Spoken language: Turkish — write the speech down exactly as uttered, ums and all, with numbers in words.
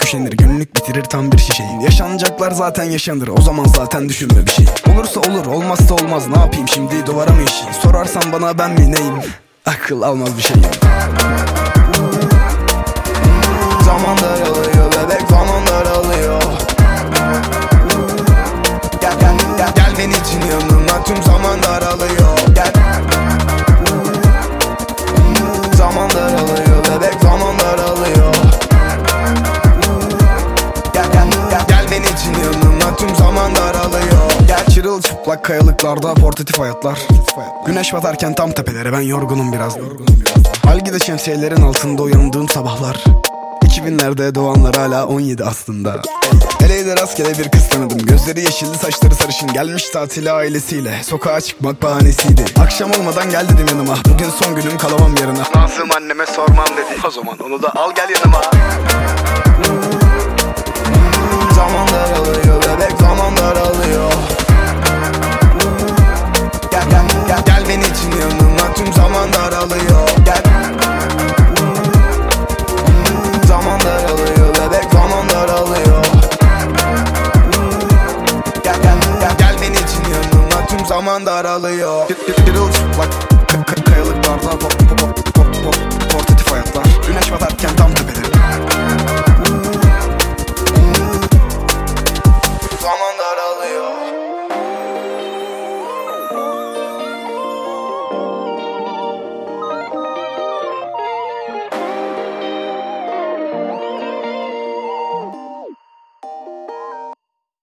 üşenir, günlük bitirir tam bir şişeyi. Yaşanacaklar zaten yaşanır, o zaman zaten düşünme bir şey. Olursa olur, olmazsa olmaz, ne yapayım şimdi, duvara mı işeyim? Sorarsan bana ben mi neyim? Akıl almaz bir şeyim. Zaman daralıyor bebek, zaman daralıyor. Gel gel gel gel benim için yanına, tüm zaman daralıyor. Gel. Zaman daralıyor bebek, zaman daralıyor. Gel gel gel gel benim için yanına, tüm zaman daralıyor. Gel. Çırılçıplak kayalıklarda portatif hayatlar. Güneş batarken tam tepelere, ben yorgunum biraz. Algide şemsiyelerin altında uyandığım sabahlar. iki binlerde doğanlar hala on yedi aslında. Eleğde rastgele bir kız tanıdım. Gözleri yeşilli, saçları sarışın. Gelmiş tatile ailesiyle, sokağa çıkmak bahanesiydi. Akşam olmadan gel dedim yanıma, bugün son günüm, kalamam yarına. Nazım anneme sormam dedi, o zaman onu da al gel yanıma. Zaman daralıyor bebek, zaman daralıyor. Gel gel gel gel benim için yanına, tüm zaman daralıyor. Gel. Zaman daralıyor bebek, zaman daralıyor. Gel gel gel gel benim için yanına, tüm zaman daralıyor. Kırılçıplak kayalıklarda portatif hayatlar. Güneş batarken tam